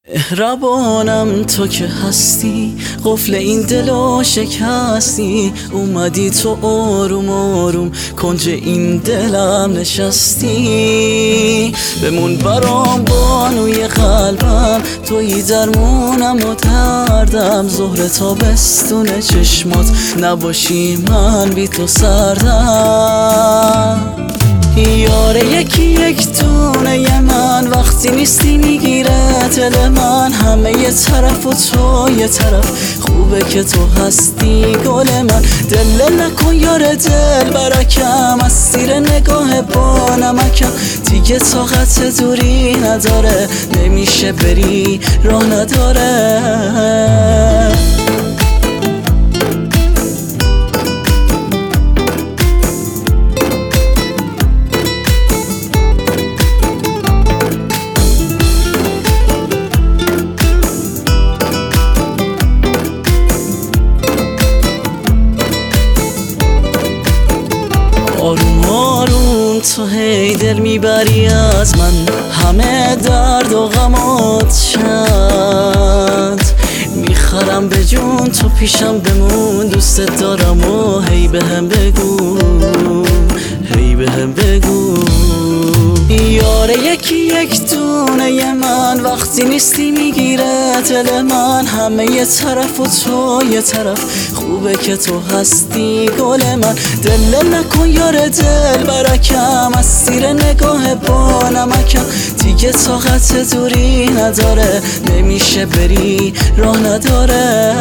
مهربانم تو که هستی، قفل این دلو شکستی. اومدی تو آروم آروم کنج این دلم نشستی. بمون برام بانوی قلبم، تویی درمونم و دردم. ظهر تابستون چشمات نباشی من بی تو سردم. یاره یکی یک دونه من، وقتی نیستی میگیره دل من. همه یه طرف و تو یه طرف، خوبه که تو هستی گل من. دل نکن یار دل برکم، اسیر نگاه با نمکم. دیگه طاقت دوری نداره، نمیشه بری راه نداره. آروم آروم تو هی دل میبری از من، همه درد و غمات چند. میخرم به جون تو پیشم بمون، دوست دارم و هی بهم بگو، هی بهم بگو. یاره یکی یک دونه من، وقتی نیستی میگیره دل من. همه یه طرف و تو یه طرف، خوبه که تو هستی گل من. دل نکن یار دل برکم، اسیر نگاه با نمکم. دیگه طاقت دوری نداره، نمیشه بری راه نداره.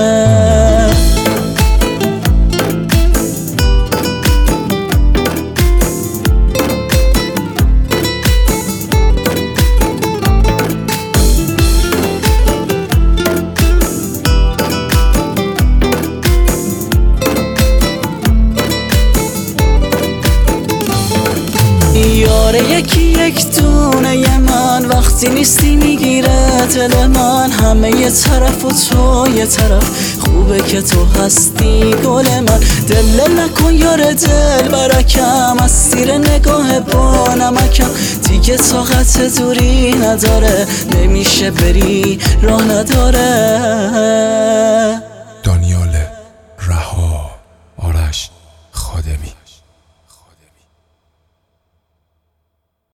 یاره یکی یک دونه من، وقتی نیستی میگیره دل من. همه یه طرف و تو یه طرف، خوبه که تو هستی گل من. دل نکن یار دل برکم، اسیر نگاه با نمکم. دیگه طاقت دوری نداره، نمیشه بری راه نداره.